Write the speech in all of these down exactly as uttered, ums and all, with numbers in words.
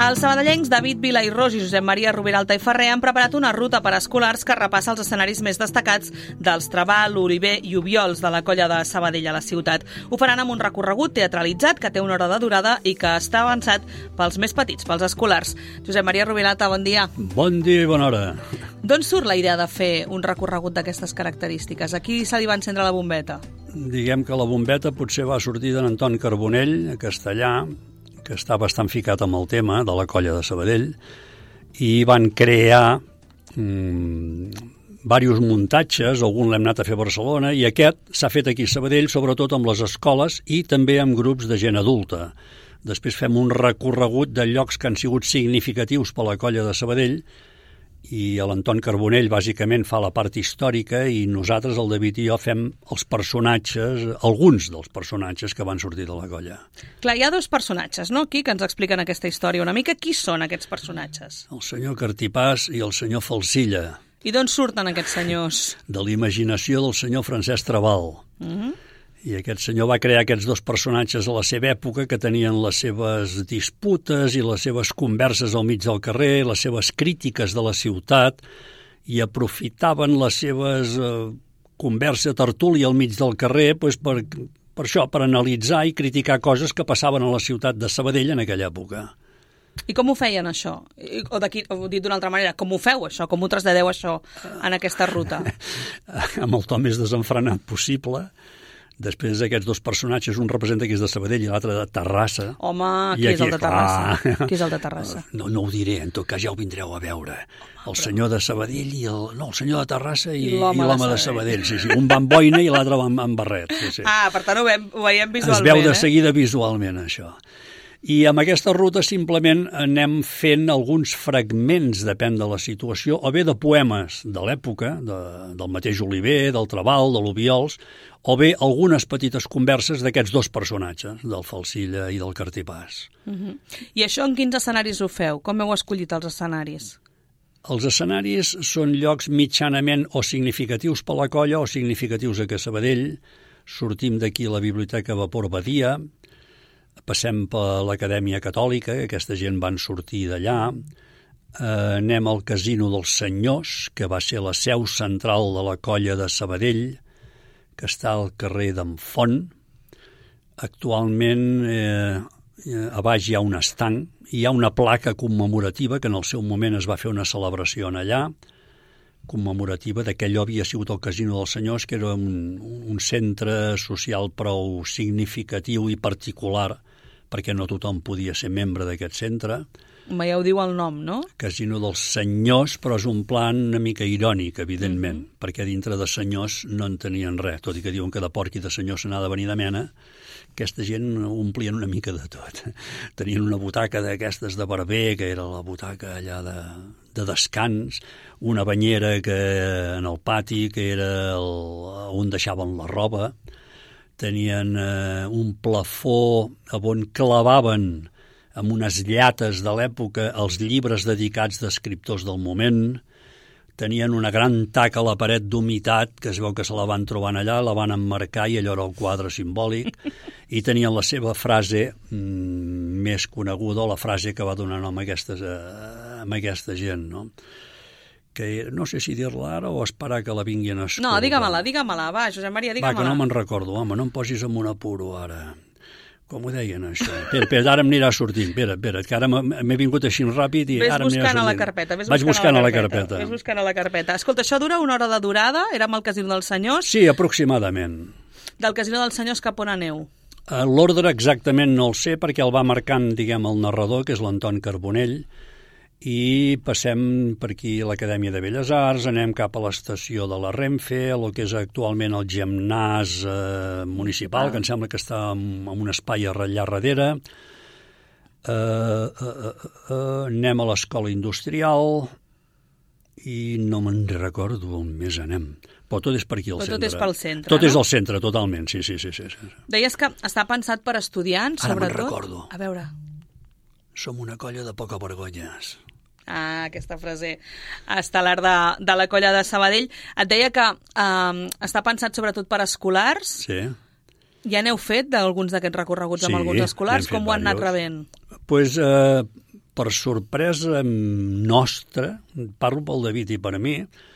Els sabadellencs David Vila i Ros i Josep Maria Roviralta i Ferrer han preparat una ruta per a escolars que repassa els escenaris més destacats dels Trabal, Oliver i Obiols de la colla de Sabadell a la ciutat. Ho faran amb un recorregut teatralitzat que té una hora de durada i que està avançat pels més petits, pels escolars. Josep Maria Roviralta, bon dia. Bon dia i bona hora. D'on surt la idea de fer un recorregut d'aquestes característiques? A qui se li va encendre la bombeta? Diguem que la bombeta potser va sortir d'en Anton Carbonell, a Castellà, que està bastant ficat amb el tema de la colla de Sabadell, i van crear mmm, diversos muntatges, algun l'hem anat a fer a Barcelona, i aquest s'ha fet aquí a Sabadell, sobretot amb les escoles i també amb grups de gent adulta. Després fem un recorregut de llocs que han sigut significatius per la colla de Sabadell, i l'Anton Carbonell bàsicament fa la part històrica i nosaltres, el David i jo, fem els personatges, alguns dels personatges que van sortir de la colla. Clar, hi ha dos personatges, no?, aquí, que ens expliquen aquesta història una mica. Qui són aquests personatges? El senyor Cartipàs i el senyor Falsilla. I d'on surten aquests senyors? De la imaginació del senyor Francesc Trabal. Mm-hmm. I aquest senyor va crear aquests dos personatges a la seva època que tenien les seves disputes i les seves converses al mig del carrer, les seves crítiques de la ciutat, i aprofitaven les seves eh, conversa, tertúlia al mig del carrer pues, per, per això, per analitzar i criticar coses que passaven a la ciutat de Sabadell en aquella època. I com ho feien, això? O, d'aquí, o dit d'una altra manera, com ho feu, això? Com ho traslladeu, això, en aquesta ruta? Amb el to més desenfrenat possible. Després aquests dos personatges, un representa que és de Sabadell i l'altre de Terrassa. Home, qui és el de Terrassa? Qui és el de Terrassa? No, no ho diré, en tot cas ja ho vindreu a veure. El senyor de Sabadell i el... No, el senyor de Terrassa i, i l'home de, de Sabadell. Sí, sí. Un va amb boina i l'altre va amb, amb barret. Sí, sí. Ah, per tant ho veiem, ho veiem visualment. Es veu de eh? seguida visualment, això. I amb aquesta ruta simplement anem fent alguns fragments, depèn de la situació, o bé de poemes de l'època, de, del mateix Oliver, del Trabal, de l'Obiols, o bé algunes petites converses d'aquests dos personatges, del Falsilla i del Cartipàs. Uh-huh. I això en quins escenaris ho feu? Com heu escollit els escenaris? Els escenaris són llocs mitjanament o significatius per la colla o significatius a que Sabadell. Sortim d'aquí a la Biblioteca Vapor Badia, passem per l'Acadèmia Catòlica, que aquesta gent van sortir d'allà, eh, anem al Casino dels Senyors, que va ser la seu central de la colla de Sabadell, que està al carrer d'en Font. Actualment eh, a baix hi ha un estanc, hi ha una placa commemorativa que en el seu moment es va fer una celebració en allà, commemorativa de que allò havia sigut el Casino dels Senyors, que era un, un centre social prou significatiu i particular, perquè no tothom podia ser membre d'aquest centre. Ma ja ho diu el nom, no? Casino dels Senyors, però és un plan una mica irònic, evidentment, mm-hmm. perquè dintre de senyors no en tenien res, tot i que diuen que de porc i de senyor se n'ha de venir de mena. Aquesta gent omplien una mica de tot. Tenien una butaca d'aquestes de barber, que era la butaca allà de, de descans, una banyera que en el pati, que era el, on deixaven la roba. Tenien eh, un plafó on clavaven amb unes llates de l'època els llibres dedicats d'escriptors del moment. Tenien una gran taca a la paret d'humitat, que es veu que se la van trobant allà, la van emmarcar i allò era el quadre simbòlic, i tenien la seva frase mmm, més coneguda, la frase que va donar nom a, aquestes, a, a aquesta gent, no? Que no sé si dir-la ara o esperar que la vinguin a escoltar. No, digue-me-la, digue-me-la, va, Josep Maria, digue-me-la. Va, que no me'n recordo, home, no em posis en un apuro ara. Com ho deien, això? Espera, espera, ara em anirà sortint. Espera, espera, que ara m'he vingut així ràpid i ves ara em anirà sortint. Buscant a la carpeta, ves Vaig buscant a la carpeta. Ves buscant a la carpeta. Escolta, això dura una hora de durada, érem al Casino dels Senyors. Sí, aproximadament. Del Casino dels Senyors cap on aneu? L'ordre exactament no el sé, perquè el va marcant, diguem, el narrador, que és l'Anton Carbonell, i passem per aquí a l'Acadèmia de Belles Arts, anem cap a l'estació de la Renfe, el que és actualment el gimnàs eh, municipal, ah. que em sembla que està en, en un espai allà darrere. Eh, eh, eh, eh, anem a l'escola industrial i no me'n recordo on més anem. Però tot és per aquí al Però centre. tot és pel centre, Tot no? és al centre, totalment, sí, sí, sí. sí, sí. Deies que està pensat per estudiants, Ara sobretot? Ara me'n recordo. A veure. Som una colla de poca vergonyes. Ah, aquesta frase estel·lar de, de la colla de Sabadell. Et deia que eh, està pensat sobretot per escolars. Sí. Ja n'heu fet d'alguns d'aquests recorreguts sí, amb alguns escolars? Com ho han anat rebent? Pues, eh, per sorpresa nostra, parlo pel David i per a mi,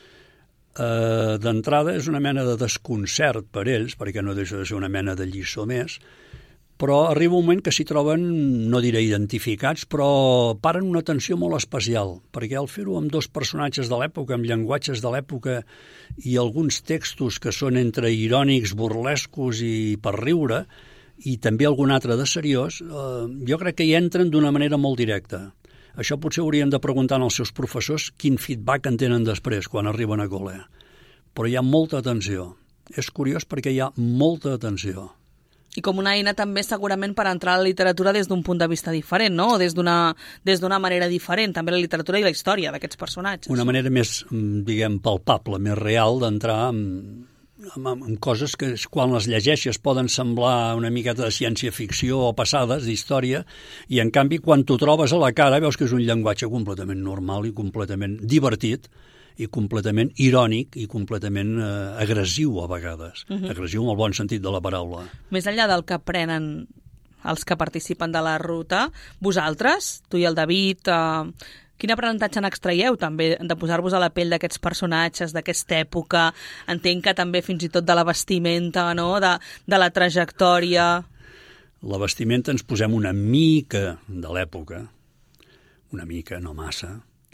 eh, d'entrada és una mena de desconcert per ells, perquè no deixa de ser una mena de lliçó més, però arriba un moment que s'hi troben, no diré identificats, però paren una atenció molt especial, perquè al fer-ho amb dos personatges de l'època, amb llenguatges de l'època i alguns textos que són entre irònics, burlescos i per riure, i també algun altre de seriós, eh, jo crec que hi entren d'una manera molt directa. Això potser haurien de preguntar als seus professors quin feedback en tenen després, quan arriben a col·le. Però hi ha molta atenció. És curiós perquè hi ha molta atenció. I com una eina també segurament per entrar a la literatura des d'un punt de vista diferent, no? O des d'una des d'una manera diferent, també la literatura i la història d'aquests personatges. Una manera més, diguem, palpable, més real d'entrar en, en, en coses que quan les llegeixes poden semblar una miqueta de ciència-ficció o passades d'història, i en canvi quan t'ho trobes a la cara veus que és un llenguatge completament normal i completament divertit, i completament irònic i completament eh, agressiu a vegades. Uh-huh. Agressiu en el bon sentit de la paraula. Més enllà del que aprenen els que participen de la ruta, vosaltres, tu i el David, eh, quin aprenentatge n'extraieu també de posar-vos a la pell d'aquests personatges, d'aquesta època? Entenc que també fins i tot de la vestimenta, no? de, de la trajectòria. La vestimenta ens posem una mica de l'època, una mica, no massa.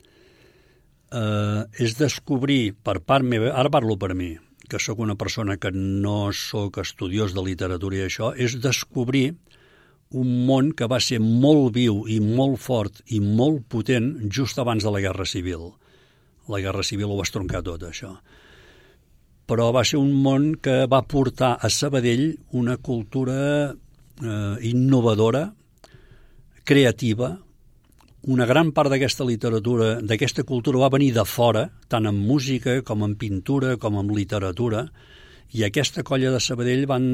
Uh, és descobrir per part meva, ara parlo per mi, que sóc una persona que no sóc estudiós de literatura i això, és descobrir un món que va ser molt viu i molt fort i molt potent just abans de la Guerra Civil. La Guerra Civil ho va estroncar tot, això. Però va ser un món que va portar a Sabadell una cultura eh, innovadora, creativa. Una gran part d'aquesta literatura, d'aquesta cultura va venir de fora, tant en música com en pintura, com en literatura, i aquesta colla de Sabadell van,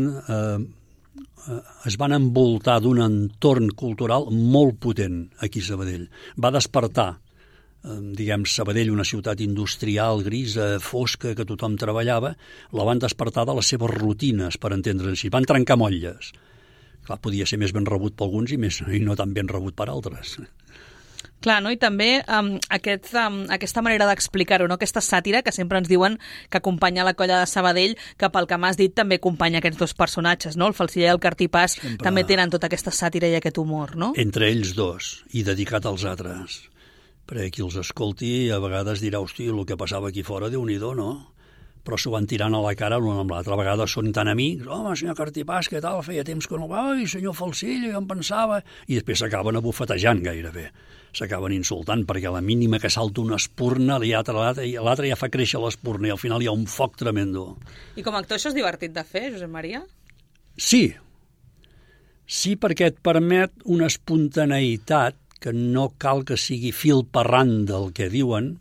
eh, es van envoltar d'un entorn cultural molt potent aquí a Sabadell. Va despertar, eh, diguem, Sabadell, una ciutat industrial, grisa, fosca, que tothom treballava, la van despertar de les seves rutines, per entendre's així. Van trencar motlles. Clar, podia ser més ben rebut per alguns i, més, i no tan ben rebut per altres. Clar, no? I també um, aquest, um, aquesta manera d'explicar-ho, no? Aquesta sàtira que sempre ens diuen que acompanya la colla de Sabadell, que pel que m'has dit també acompanya aquests dos personatges, no? El Falciller i el Cartipàs sempre també tenen tota aquesta sàtira i aquest humor, no? Entre ells dos, i dedicat als altres. Perquè qui els escolti a vegades dirà, hosti, el que passava aquí fora, Déu-n'hi-do, no? Però s'ho van tirant a la cara l'un amb l'altre. A vegades són tan amics, home, senyor Cartipàs, què tal? Feia temps que no... Ai, senyor Falcill, jo em pensava... I després s'acaben abufetejant gairebé. S'acaben insultant, perquè a la mínima que salta una espurna, l'altre ja fa créixer l'espurna i al final hi ha un foc tremendo. I com a actor això és divertit de fer, Josep Maria? Sí. Sí, perquè et permet una espontaneïtat que no cal que sigui fil parrant del que diuen,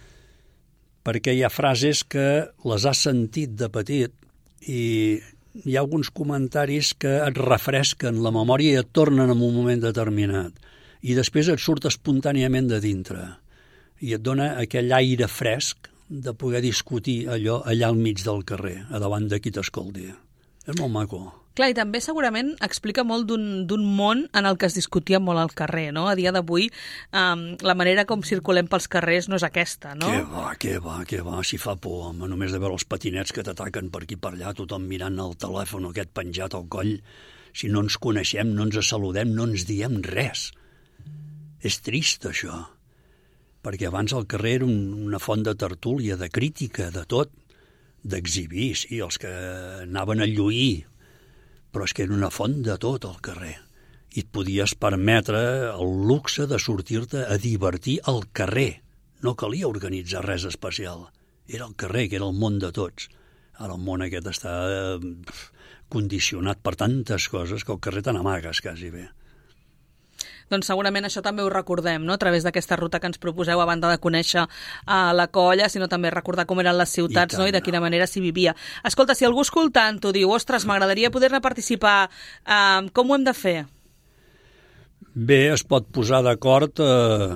perquè hi ha frases que les has sentit de petit i hi ha alguns comentaris que et refresquen la memòria i et tornen en un moment determinat. I després et surt espontàniament de dintre i et dona aquell aire fresc de poder discutir allò allà al mig del carrer, a davant de qui t'escolti. És molt maco. Clar, i també segurament explica molt d'un món en el que es discutia molt al carrer, no? A dia d'avui, um, la manera com circulem pels carrers no és aquesta, no? Què va, què va, què va, si fa por, home, només de veure els patinets que t'ataquen per aquí per allà, tothom mirant el telèfon aquest penjat al coll. Si no ens coneixem, no ens saludem, no ens diem res. És trist, això, perquè abans al carrer era un, una font de tertúlia, de crítica, de tot, d'exhibir, sí, els que anaven a lluir, però és que era una font de tot al carrer. I et podies permetre el luxe de sortir-te a divertir al carrer. No calia organitzar res especial. Era el carrer, que era el món de tots. Ara el món aquest està eh, condicionat per tantes coses que al carrer te n'amagues quasi bé. Doncs segurament això també ho recordem, no? A través d'aquesta ruta que ens proposeu, a banda de conèixer uh, la colla, sinó també recordar com eren les ciutats, I no? I de quina manera s'hi vivia. Escolta, si algú escoltant t'ho diu, ostres, m'agradaria poder-ne participar, uh, com ho hem de fer? Bé, es pot posar d'acord, eh,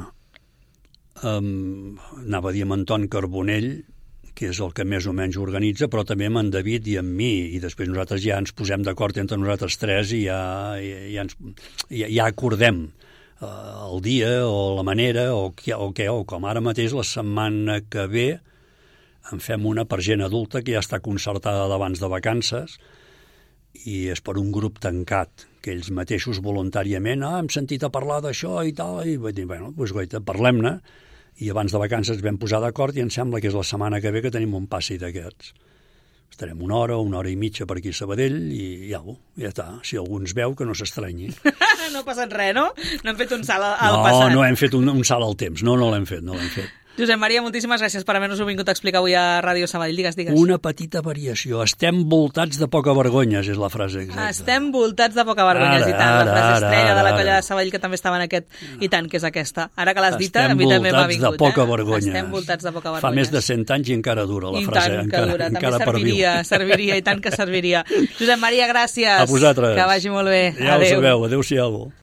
amb, anava a dir amb Anton Carbonell, que és el que més o menys organitza, però també amb en David i amb mi, i després nosaltres ja ens posem d'acord entre nosaltres tres i ja, ja, ens, ja, ja acordem el dia o la manera o què, o què, o com ara mateix la setmana que ve en fem una per gent adulta que ja està concertada d'abans de vacances i és per un grup tancat, que ells mateixos voluntàriament, ah, hem sentit a parlar d'això i tal, i vaig dir, bueno, doncs goita, parlem-ne, i abans de vacances vam posar d'acord i em sembla que és la setmana que ve que tenim un passi d'aquests. Estarem una hora, una hora i mitja per aquí a Sabadell i ja, ja està. Si algú ens veu, que no s'estranyi. No ha passat res, no? No hem fet un salt al no, passat. No, no hem fet un, un salt al temps. No, no l'hem fet, no l'hem fet. Josep Maria, moltíssimes gràcies per haver-nos-ho vingut a explicar avui a Ràdio Sabadell. Digues, digues. Una petita variació. Estem voltats de poca vergonyes, és la frase exacta. Estem voltats de poca vergonyes, ara, i tant. La frase ara, estrella ara, de la colla ara. de Sabadell, que també estava en aquest, i tant, que és aquesta. Ara que l'has dita, Estem a mi també m'ha vingut. voltats de poca eh? vergonyes. Estem voltats de poca vergonyes. Fa més de cent anys i encara dura la I frase. tant que encara, dura. També encara serviria, perviu. serviria, i tant que serviria. Josep Maria, gràcies. A vosaltres. Que vagi molt bé. Ja Adéu. ho sabeu. Adéu-siau.